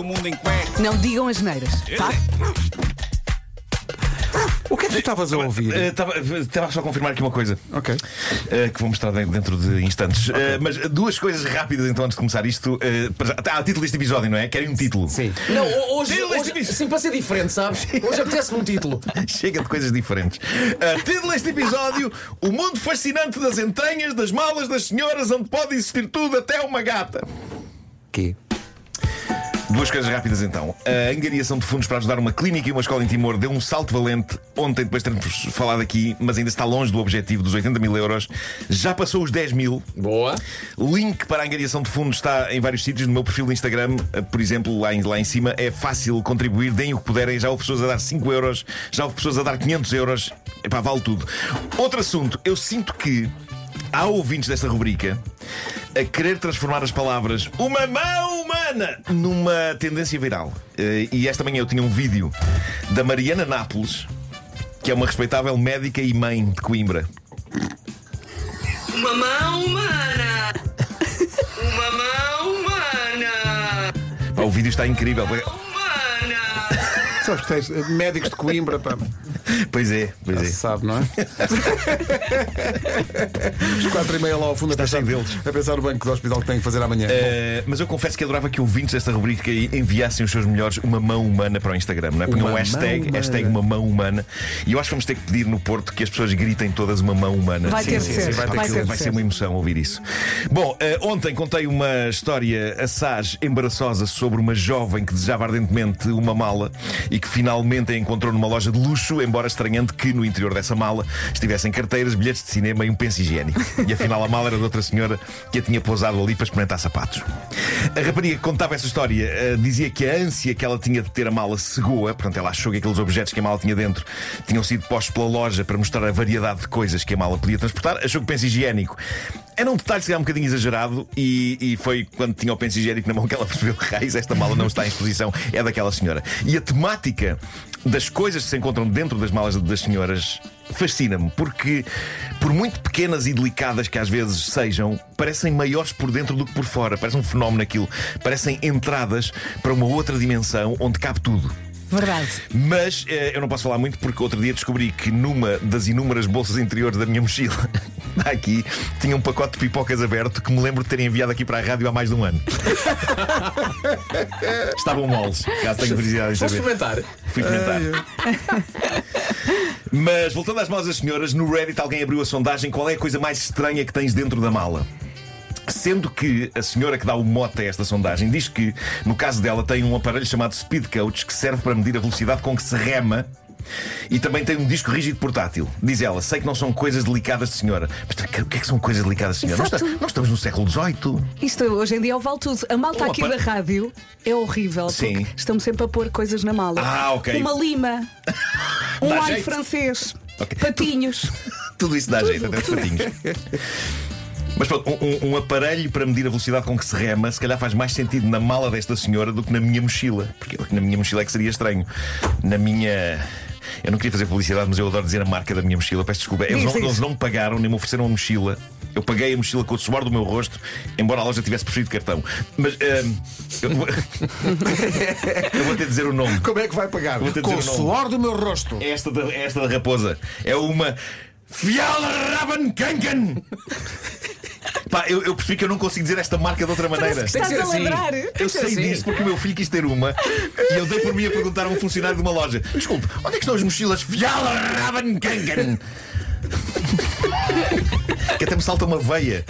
do mundo em cuecas. Não digam as neiras, tá? O que é que tu estavas a ouvir? Estava só a confirmar aqui uma coisa. Ok. Que vou mostrar dentro de instantes. Mas duas coisas rápidas então antes de começar isto. Há título deste episódio, não é? Querem um título? Sim. Não, hoje assim para ser diferente, sabes? Hoje apetece-me um título. Chega de coisas diferentes. Título deste episódio: O mundo fascinante das entranhas, das malas das senhoras, onde pode existir tudo, até uma gata. Quê? Duas coisas rápidas então. A angariação de fundos para ajudar uma clínica e uma escola em Timor deu um salto valente ontem, depois de termos falado aqui, mas ainda está longe do objetivo dos 80 mil euros. Já passou os 10 mil. Boa. Link para a angariação de fundos está em vários sítios. No meu perfil do Instagram, por exemplo, lá em cima, é fácil contribuir. Deem o que puderem. Já houve pessoas a dar 5 euros, já houve pessoas a dar 500 euros. Epá, vale tudo. Outro assunto. Eu sinto que há ouvintes desta rubrica a querer transformar as palavras uma mão humana numa tendência viral. E esta manhã eu tinha um vídeo da Mariana Nápoles, que é uma respeitável médica e mãe de Coimbra. Uma mão humana! Uma mão humana! Pá, o vídeo está incrível. Humana! Sabes que tens médicos de Coimbra, pá. Pois é, pois Já é. se sabe, não é? Os 4h30 lá ao fundo Está cheio deles. a pensar no banco do hospital que tem que fazer amanhã. Mas eu confesso que adorava que ouvintes desta rubrica enviassem os seus melhores uma mão humana para o Instagram, não é? Punham Uma hashtag uma mão humana. E eu acho que vamos ter que pedir no Porto que as pessoas gritem todas uma mão humana. Vai ter de ser. Vai ser uma emoção ouvir isso. Bom, ontem contei uma história assaz embaraçosa sobre uma jovem que desejava ardentemente uma mala e que finalmente a encontrou numa loja de luxo, embora estranhando que no interior dessa mala estivessem carteiras, bilhetes de cinema e um penso higiênico. E afinal a mala era de outra senhora que a tinha pousado ali para experimentar sapatos. A rapariga que contava essa história dizia que a ânsia que ela tinha de ter a mala cegou-a. Portanto, ela achou que aqueles objetos que a mala tinha dentro tinham sido postos pela loja para mostrar a variedade de coisas que a mala podia transportar. Achou que o penso higiênico era um detalhe, se calhar um bocadinho exagerado, e foi quando tinha o penso higiênico na mão que ela percebeu que raiz, esta mala não está em exposição, é daquela senhora. E a temática das coisas que se encontram dentro das malas das senhoras fascina-me, porque por muito pequenas e delicadas que às vezes sejam, parecem maiores por dentro do que por fora. Parece um fenómeno aquilo. Parecem entradas para uma outra dimensão onde cabe tudo. Verdade. Mas eu não posso falar muito porque outro dia descobri que numa das inúmeras bolsas interiores da minha mochila aqui tinha um pacote de pipocas aberto que me lembro de ter enviado aqui para a rádio há mais de um ano. Estavam moles, caso tenha curiosidade em Vou saber. experimentar. Fui experimentar. Mas voltando às malas das senhoras, no Reddit alguém abriu a sondagem: qual é a coisa mais estranha que tens dentro da mala? Sendo que a senhora que dá o mote a esta sondagem diz que, no caso dela, tem um aparelho chamado Speed Coach que serve para medir a velocidade com que se rema. E também tem um disco rígido portátil. Diz ela: sei que não são coisas delicadas de senhora. Mas o que é que são coisas delicadas de senhora? Nós estamos no século XVIII. Isto hoje em dia é o vale tudo. A malta aqui da rádio é horrível. Sim. Porque estamos sempre a pôr coisas na mala. Ok. Uma lima, um Dá alho jeito. francês, Ok. patinhos. Tudo isso dá jeito, até os patinhos. Mas pronto, um aparelho para medir a velocidade com que se rema, se calhar faz mais sentido na mala desta senhora do que na minha mochila. Porque na minha mochila é que seria estranho. Na minha... Eu não queria fazer publicidade, mas eu adoro dizer a marca da minha mochila. Peço desculpa. Eles não me pagaram nem me ofereceram a mochila. Eu paguei a mochila com o suor do meu rosto, embora a loja tivesse preferido cartão. Mas eu vou ter de dizer o nome. Como é que vai pagar? Vou ter de Com o dizer o nome. suor do meu rosto. É esta da raposa. É uma Fiala Rabankankan. Pá, eu percebi que eu não consigo dizer esta marca de outra maneira. Parece que estás Tem que a ser assim. lembrar. Eu sei disso porque o meu filho quis ter uma e eu dei por mim a perguntar a um funcionário de uma loja: desculpe, onde é que estão as mochilas Fiala Rabankankan? Que até me salta uma veia.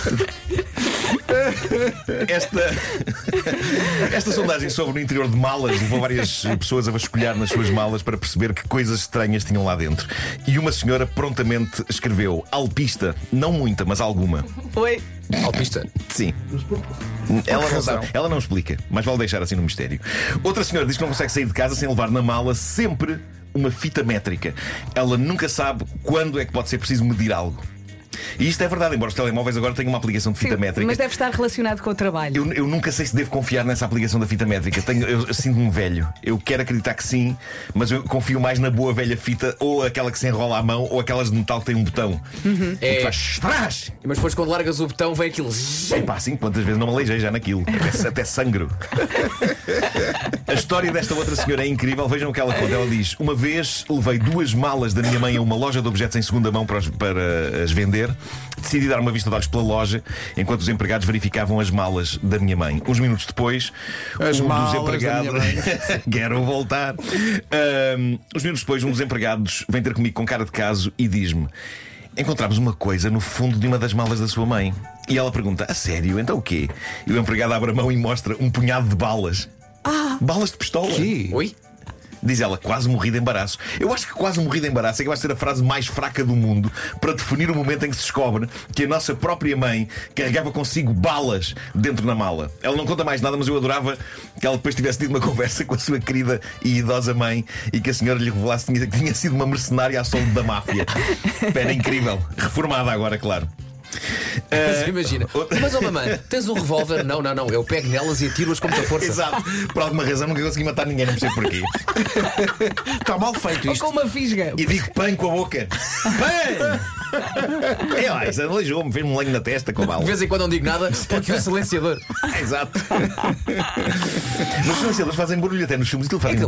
Esta sondagem sobre o interior de malas levou várias pessoas a vasculhar nas suas malas para perceber que coisas estranhas tinham lá dentro. E uma senhora prontamente escreveu: alpista. Não muita, mas alguma. Oi. Alpista. Sim. Ela não explica, mas vale deixar assim no mistério. Outra senhora diz que não consegue sair de casa sem levar na mala sempre uma fita métrica. Ela nunca sabe quando é que pode ser preciso medir algo. E isto é verdade, embora os telemóveis agora tenham uma aplicação de fita Sim, métrica. mas deve estar relacionado com o trabalho. Eu nunca sei se devo confiar nessa aplicação da fita métrica. Eu sinto-me velho. Eu quero acreditar que sim, mas eu confio mais na boa velha fita, ou aquela que se enrola à mão, ou aquelas de metal que tem um botão. E que faz trás. Mas depois quando largas o botão vem aquilo. Epá, assim, quantas vezes não me aleijei já naquilo. Até sangro. A história desta outra senhora é incrível. Vejam o que ela conta. Ela diz: uma vez levei 2 malas da minha mãe a uma loja de objetos em segunda mão para as vender. Decidi dar uma vista de olhos pela loja enquanto os empregados verificavam as malas da minha mãe. Uns minutos depois, As um dos malas da empregados. minha mãe. Quero voltar. Uns minutos depois, um dos empregados vem ter comigo com cara de caso e diz-me: encontramos uma coisa no fundo de uma das malas da sua mãe. E ela pergunta: a sério? Então o quê? E o empregado abre a mão e mostra um punhado de balas. Balas de pistola. Que? Oi? Diz ela: quase morri de embaraço. Eu acho que quase morri de embaraço é que vai ser a frase mais fraca do mundo para definir o momento em que se descobre que a nossa própria mãe carregava consigo balas dentro da mala. Ela não conta mais nada, mas eu adorava que ela depois tivesse tido uma conversa com a sua querida e idosa mãe e que a senhora lhe revelasse que tinha sido uma mercenária à soldo da máfia. Era incrível. Reformada agora, claro. Mas imagina, mas mamãe, tens um revólver? Não, eu pego nelas e atiro-as com muita força. Exato. Por alguma razão nunca consegui matar ninguém, não sei porquê. Está mal feito Ou isto. com uma fisga. E digo pão com a boca. Pão! É lá, isso aleijou-me, fez-me um lenho na testa com a bala. De vez em quando não digo nada porque o silenciador. Exato. Nos silenciadores fazem barulho até nos filmes e fazem.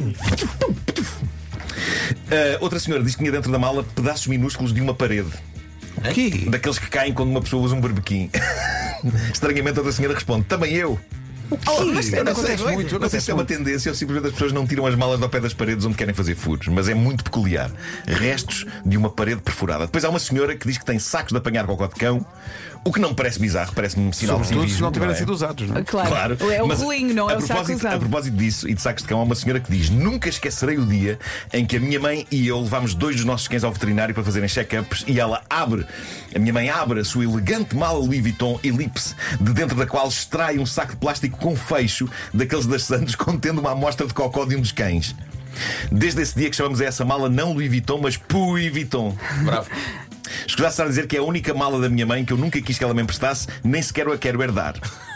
Outra senhora diz que tinha dentro da mala pedaços minúsculos de uma parede. Que? Daqueles que caem quando uma pessoa usa um barbequim. Estranhamente, outra senhora responde: também eu. Mas Eu não acontece sei, muito, não sei se é uma tendência ou simplesmente as pessoas não tiram as malas ao pé das paredes onde querem fazer furos, mas é muito peculiar. Restos de uma parede perfurada. Depois há uma senhora que diz que tem sacos de apanhar cocó de cão, o que não me parece bizarro, parece-me um sinal de Sobretudo se civismo, não tiverem é? sido usados, não é? Claro. É o Mas rolinho, não é o saco a usado. propósito disso e de sacos de cão, há uma senhora que diz: nunca esquecerei o dia em que a minha mãe e eu levámos 2 dos nossos cães ao veterinário para fazerem check-ups e a minha mãe abre a sua elegante mala Louis Vuitton Ellipse, de dentro da qual extrai um saco de plástico com fecho daqueles das Santos contendo uma amostra de cocó de um dos cães. Desde esse dia que chamamos a essa mala não Louis Vuitton, mas Louis Vuitton. Bravo. Escusasse estar a dizer que é a única mala da minha mãe que eu nunca quis que ela me emprestasse, nem sequer a quero herdar.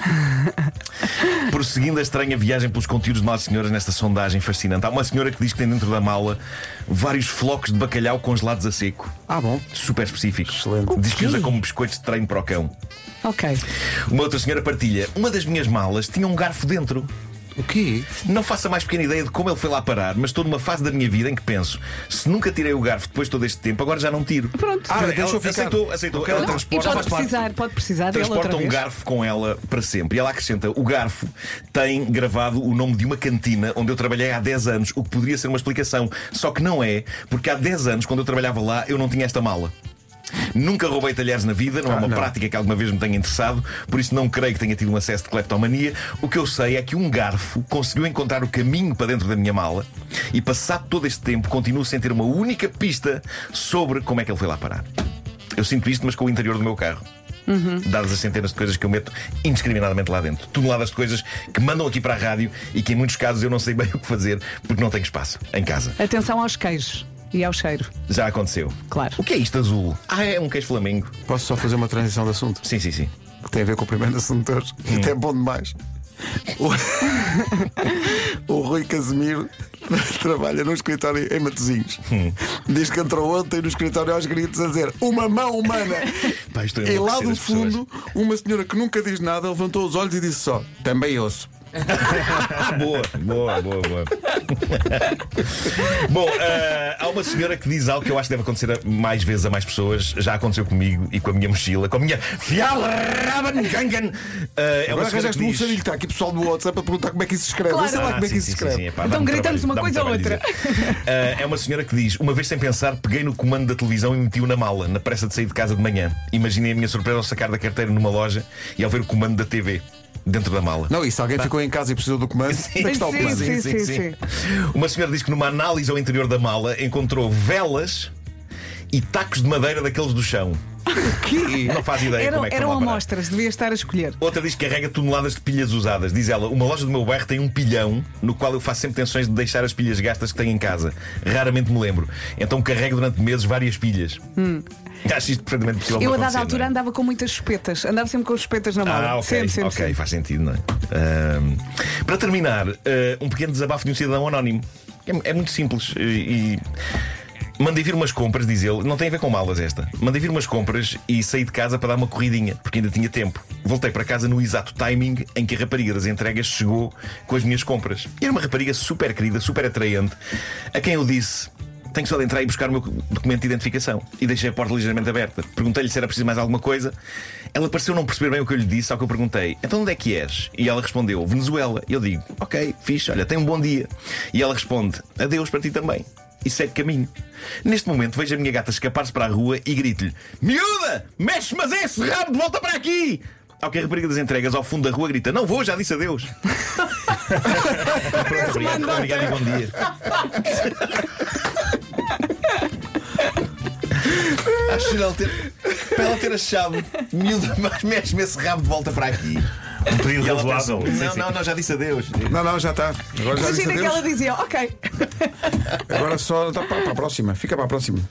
Prosseguindo a estranha viagem pelos conteúdos de Malas Senhoras nesta sondagem fascinante, há uma senhora que diz que tem dentro da mala vários flocos de bacalhau congelados a seco. Bom. Super específicos. Excelente. Diz que usa como biscoitos de treino para o cão. Ok. Uma outra senhora partilha: uma das minhas malas tinha um garfo dentro. O quê? Não faço a mais pequena ideia de como ele foi lá parar, mas estou numa fase da minha vida em que penso: se nunca tirei o garfo depois de todo este tempo, agora já não tiro. Pronto. Ela deixou ficar. aceitou. Ela Não, e transporta, pode precisar dele outra transporta um vez. garfo com ela para sempre. E ela acrescenta: o garfo tem gravado o nome de uma cantina onde eu trabalhei há 10 anos, o que poderia ser uma explicação. Só que não é, porque há 10 anos, quando eu trabalhava lá, eu não tinha esta mala. Nunca roubei talheres na vida, não é uma prática que alguma vez me tenha interessado, por isso não creio que tenha tido um acesso de cleptomania. O que eu sei é que um garfo conseguiu encontrar o caminho para dentro da minha mala e, passado todo este tempo, continuo sem ter uma única pista sobre como é que ele foi lá parar. Eu sinto isto, mas com o interior do meu carro. Dadas as centenas de coisas que eu meto indiscriminadamente lá dentro. Toneladas de coisas que mandam aqui para a rádio e que em muitos casos eu não sei bem o que fazer porque não tenho espaço em casa. Atenção aos queijos e ao cheiro. Já aconteceu. Claro. O que é isto azul? É um queijo flamengo. Posso só fazer uma transição de assunto? Sim. Que tem a ver com o primeiro assunto hoje. Que até é bom demais. O Rui Casimiro trabalha num escritório em Matosinhos. Diz que entrou ontem no escritório aos gritos a dizer: uma mão humana. Pá, estou a E lá enlouquecer do as pessoas. fundo, uma senhora que nunca diz nada levantou os olhos e disse só: também ouço. Boa. Bom, há uma senhora que diz algo que eu acho que deve acontecer mais vezes a mais pessoas. Já aconteceu comigo e com a minha mochila, com a minha Fialrabangangan. É uma Agora senhora que arranjaste-me um diz... sarilho que está aqui pessoal do WhatsApp para perguntar como é que isso se escreve. Claro. Eu sei lá como é que isso se escreve. Epá, Então dá-me gritamos trabalho, uma coisa ou dá-me outra. trabalho dizer. É uma senhora que diz: uma vez sem pensar, peguei no comando da televisão e meti-o na mala, na pressa de sair de casa de manhã. Imaginei a minha surpresa ao sacar da carteira numa loja e ao ver o comando da TV dentro da mala. Não, e se alguém ficou em casa e precisou do comando, onde é que está o comando? Sim. Uma senhora diz que numa análise ao interior da mala encontrou velas e tacos de madeira daqueles do chão. Não faz ideia como é que Eram foram lá parar. amostras, devia estar a escolher. Outra diz que carrega toneladas de pilhas usadas. Diz ela, uma loja do meu bairro tem um pilhão no qual eu faço sempre tensões de deixar as pilhas gastas que tenho em casa. Raramente me lembro. Então carrego durante meses várias pilhas. Acho isto perfeitamente possível. Eu, a de dada acontecer, altura, não é? andava com muitas espetas. Andava sempre com espetas na mala. Ok, Sempre. faz sentido, não é? Para terminar, um pequeno desabafo de um cidadão anónimo. É muito simples e mandei vir umas compras, diz ele. Não tem a ver com malas esta. Mandei vir umas compras e saí de casa para dar uma corridinha, porque ainda tinha tempo. Voltei para casa no exato timing em que a rapariga das entregas chegou com as minhas compras. E era uma rapariga super querida, super atraente, a quem eu disse: tenho só de entrar e buscar o meu documento de identificação. E deixei a porta ligeiramente aberta. Perguntei-lhe se era preciso mais alguma coisa. Ela pareceu não perceber bem o que eu lhe disse, ao que eu perguntei: então onde é que és? E ela respondeu: Venezuela. Eu digo: ok, fixe, olha, tenha um bom dia. E ela responde: adeus para ti também. E segue caminho. Neste momento vejo a minha gata escapar-se para a rua e grito-lhe: miúda, mexe, mas é esse rabo de volta para aqui! Ao que a rapariga das entregas ao fundo da rua grita: não vou, já disse adeus. Pronto, obrigado e bom dia. Acho para ela ter achado: miúda, mas mexe-me esse rabo de volta para aqui. Um pedido E ela razoável. pensou: não, já disse adeus. Não, já está. Agora já disse Imagina que ela adeus. dizia: ok. Agora só dá para a próxima. Fica para a próxima.